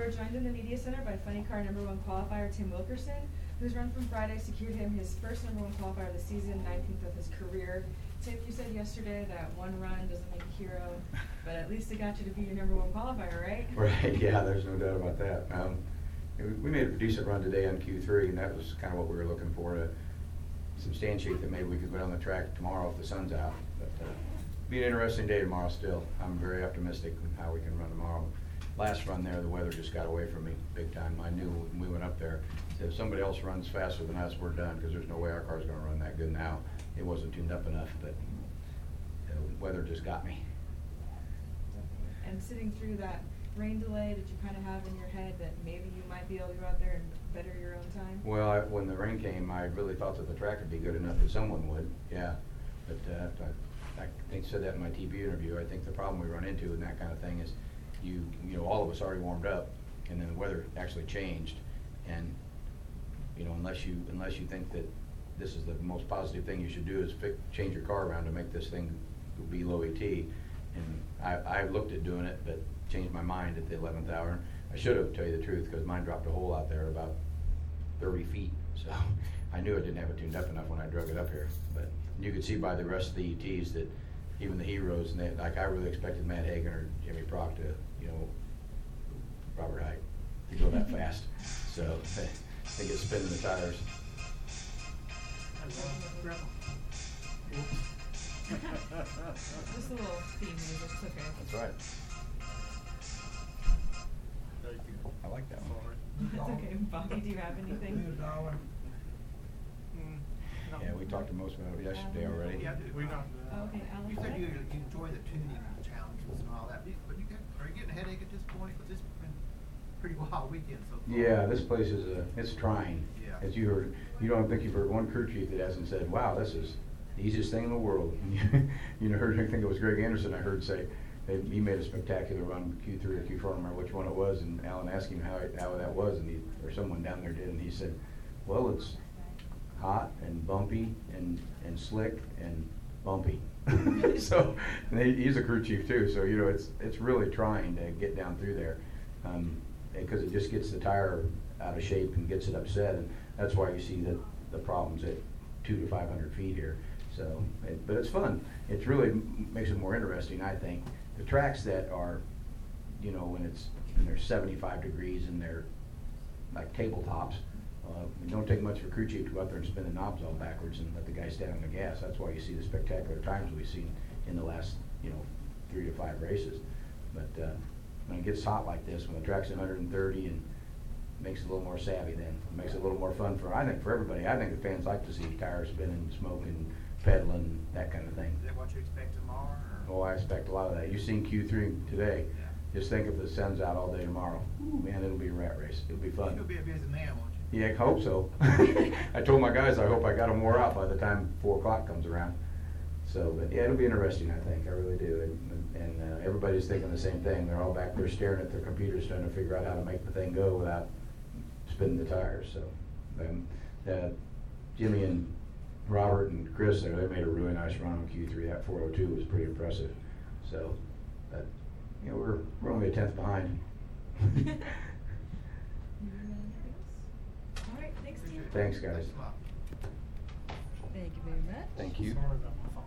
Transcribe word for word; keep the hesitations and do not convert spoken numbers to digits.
we're joined in the media center by Funny Car number one qualifier Tim Wilkerson, whose run from Friday secured him his first number one qualifier of the season, nineteenth of his career. Tim, you said yesterday that one run doesn't make a hero, but at least it got you to be your number one qualifier, right? Right, yeah, there's no doubt about that. Um, we made a decent run today on Q three, and that was kind of what we were looking for, to substantiate that maybe we could go down the track tomorrow if the sun's out. But uh, be an interesting day tomorrow still. I'm very optimistic on how we can run tomorrow. Last run there, the weather just got away from me big time. I knew when we went up there, if somebody else runs faster than us, we're done, because there's no way our car's going to run that good now. It wasn't tuned up enough, but the weather just got me. And sitting through that rain delay, did you kind of have in your head that maybe you might be able to go out there and better your own time? Well, I, when the rain came, I really thought that the track would be good enough that someone would, yeah. But uh, I, I think I said that in my T V interview. I think the problem we run into and that kind of thing is you, you know, all of us already warmed up, and then the weather actually changed. And, you know, unless you, unless you think that this is the most positive thing you should do is fix, change your car around to make this thing be low A T. And I, I looked at doing it, but changed my mind at the eleventh hour. I should have, to tell you the truth, because mine dropped a hole out there about thirty feet. So I knew I didn't have it tuned up enough when I drug it up here. But you could see by the rest of the E Ts that even the heroes, and they, like I really expected Matt Hagan or Jimmy Prock to, you know, Robert Hyde, to go that fast. So they, they get spinning the tires. Just a little theme music, it's okay. That's right. Thank you. I like that one. That's okay. Bobby, do you have anything? Yeah, we talked to most about it yesterday already. Yeah, We know. Oh, okay, Alan. you said you, you enjoy the tuning challenges and all that, but you get, are you getting a headache at this point? But this has been a pretty wild weekend so far. Yeah, this place is a, it's trying. Yeah. As you heard, you don't think you've heard one crew chief that hasn't said, wow, this is the easiest thing in the world. You know, heard, I think it was Greg Anderson I heard say, they, he made a spectacular run Q three or Q four, I don't remember which one it was, and Alan asked him how, it, how that was, and he, or someone down there did, and he said, well, it's hot and bumpy and, and slick and bumpy. So, and they, he's a crew chief too, so, you know, it's, it's really trying to get down through there, um, because it just gets the tire out of shape and gets it upset, and that's why you see the, the problems at two to five hundred feet here. So, it, but it's fun. It really m makes it more interesting, I think. The tracks that are, you know, when it's, when they're seventy-five degrees and they're like tabletops, uh, it don't take much for crew chief to go out there and spin the knobs all backwards and let the guy stand on the gas. That's why you see the spectacular times we've seen in the last, you know, three to five races. But uh, when it gets hot like this, when the track's one hundred thirty, and makes it a little more savvy, then it makes it a little more fun for, I think, for everybody. I think the fans like to see tires spinning, smoking, pedaling, that kind of thing. Is that what you expect tomorrow? Or? Oh, I expect a lot of that. You've seen Q three today. Yeah. Just think if the sun's out all day tomorrow, man, it'll be a rat race. It'll be fun. You'll be a busy man, won't you? Yeah, I hope so. I told my guys I hope I got them wore out by the time four o'clock comes around. So, but yeah, it'll be interesting, I think. I really do. And, and uh, everybody's thinking the same thing. They're all back there staring at their computers trying to figure out how to make the thing go without spinning the tires. So, um, uh, Jimmy and Robert and Chris there, they made a really nice run on Q three. That four oh two was pretty impressive. So, but, you know, we're, we're only a tenth behind. All right, thanks, Tim. Thanks, guys. Thanks a lot. Thank you very much. Thank you. Sorry about my phone.